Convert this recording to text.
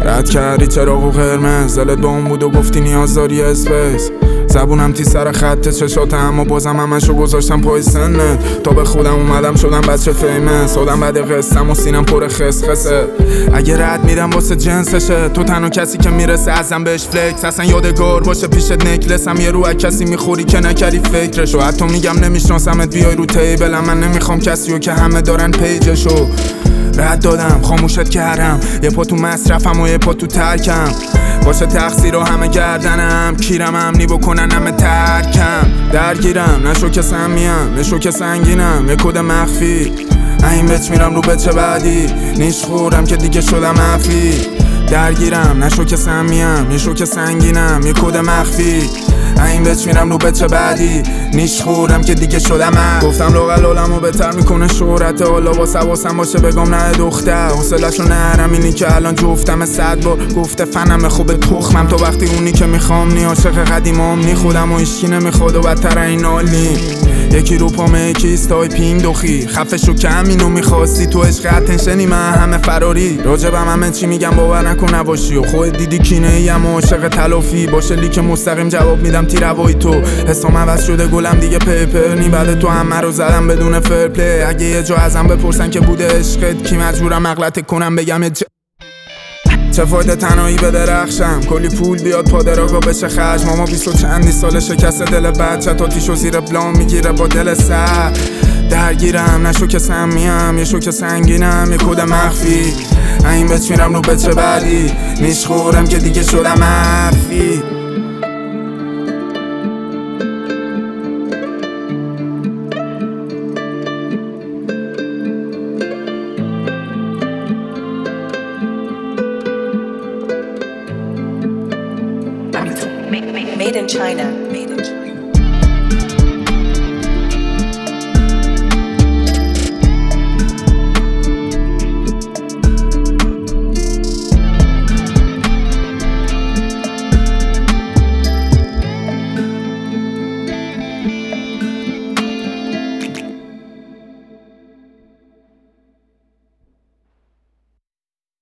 رد کردی چراغ قرمز، دلت با اون بود و گفتی نیاز داری اسپیس. زبونم تی سر خط چشاته اما بازم همشو گذاشتم پای سنت. تا به خودم اومدم شدم بچه فیمس، آدم بعد قصم و سینم پر خسخسه. اگه رد میرم واسه جنسشه، تو تنها کسی که میرسه ازم بهش فلکس. اصلا یادگار باشه پیشت نکلسم، یه رو از کسی میخوری که نکردی فکرشو. حتی میگم نمیشناسمت بیای رو تیبلم، من نمیخوام کسیو که همه دارن پیجشو. رد دادم خاموشت کردم، یه پا تو مصرفم و یه پا تو ترکم. باشه تقصیر رو همه گردنم، کیرم امنی بکنن همه ترکم. درگیرم نشو که سمیم، نشو که سنگینم، یه کد مخفی. این بچ میرم رو بچه بعدی، نیش خورم که دیگه شدم عفی. درگیرم نشو که سمیم، نشو که سنگینم، یه کد مخفی. این بچ میرم رو بچه بعدی، نیش خورم که دیگه شدم گفتم لغل علمو بهتر میکنه شهرت. حالا واسه واسم باشه بگم نه دختر، حوصله‌شو نرم اینی که الان جفتم 100 بار گفته فنم خوبه تخمم. تو وقتی اونی که میخوام نی، عاشق قدیمام نی، خودم و ایشکی نمیخواد و بدتر این حالی. یکی رو پامه یکی استایپینگ دوخی، خفه شو که همینو میخواستی. تو عشق اتنشنی من همه فراری، راجبم همه چی میگم باور نکن نباشی. و خود دیدی کینه ایم و عاشق تلافی، باشه لیک مستقیم جواب میدم تیروای تو. حسام عوض شده گلم دیگه پیپر نی، بعد تو همه رو زدم بدون فرپلی. اگه یه جا ازم بپرسن که بوده عشقت کی، مجبورم اغلط کنم بگم چه فایده تنهایی به درخشم. کلی پول بیاد پادراگا بشه خرج. ماما 20 و چندی سال شکست دل بچه، تا تیشو زیر بلام میگیره با دل سر. درگیرم نشو که سمیم، یه شو که سنگینم، یه کد مخفی. این بچ میرم رو بچه بعدی، نیش خورم که دیگه شدم عفی. Made in China.